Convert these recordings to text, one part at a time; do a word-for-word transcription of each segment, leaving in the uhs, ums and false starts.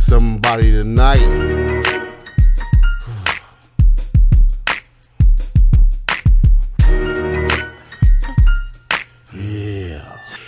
somebody tonight. Yeah.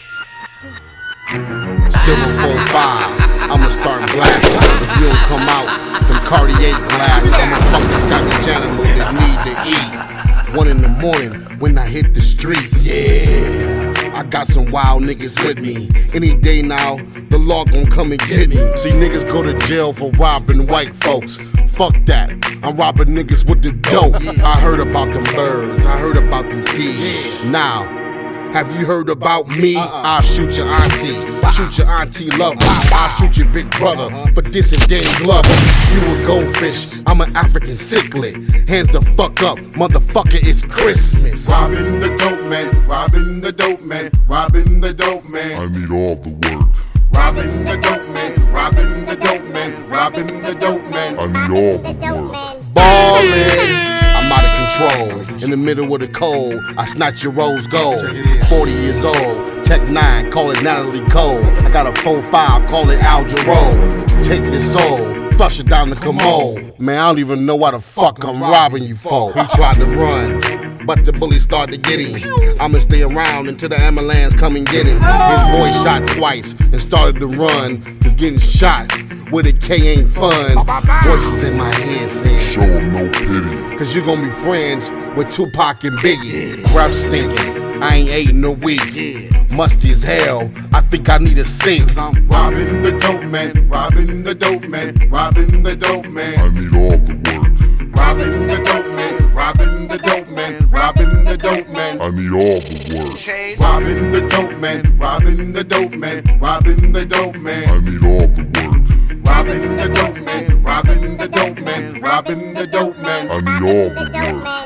zero four five, I'ma start blasting. If you don't come out, them Cartier glasses, I'ma fucking savage animal that need to eat. One in the morning when I hit the streets. Yeah, I got some wild niggas with me. Any day now, the law gon' come and get me. See, niggas go to jail for robbing white folks. Fuck that, I'm robbing niggas with the dope. I heard about them birds, I heard about them keys. Now, have you heard about me? I'll shoot your auntie, shoot your auntie lover. I'll shoot your big brother for dissing Dame Glover. You a goldfish, I'm an African cichlid. Hands the fuck up, motherfucker, it's Christmas. Robbing the dope man, robbing the dope man, robbing the dope man. I need all the work. Robbing the dope man, robbing the dope man, robbing the dope man. I need all the work. Ballin', I'm out of control. In the middle of the cold, I snatch your rose gold. forty years old, Tech nine, call it Natalie Cole. I got a four five, call it Al Jarreau. Take your soul, flush it down the commode. Man, I don't even know why the fuck I'm robbing you for. He tried to run, but the bully started to get him. I'ma stay around until the ambulance come and get him. His boy shot twice and started to run. Cause getting shot with a K ain't fun. Voices in my head saying, show him no pity. Cause you gon' be friends with Tupac and Biggie. Rap stinking, I ain't ate in a week. Musty as hell, I think I need a sink. I'm robbing the dope man, robbing the dope man, robbing the dope man. I need all the work. Robbing the dope man, robbing the dope man, robbing the dope man. I need all the work. Robbing the dope man, robbing the dope man, robbing the dope man. I need all the work. Robbing the dope man, robbing the dope man, robbing the dope man. I need all the work.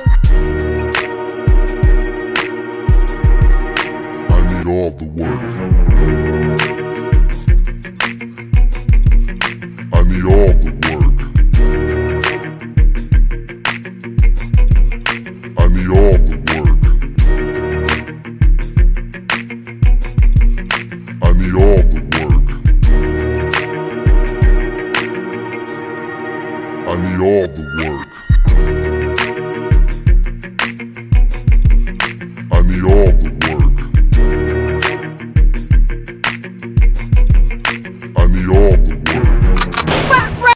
I need all the work. I need all the work. I need all the work. I need all the work. I need all the work.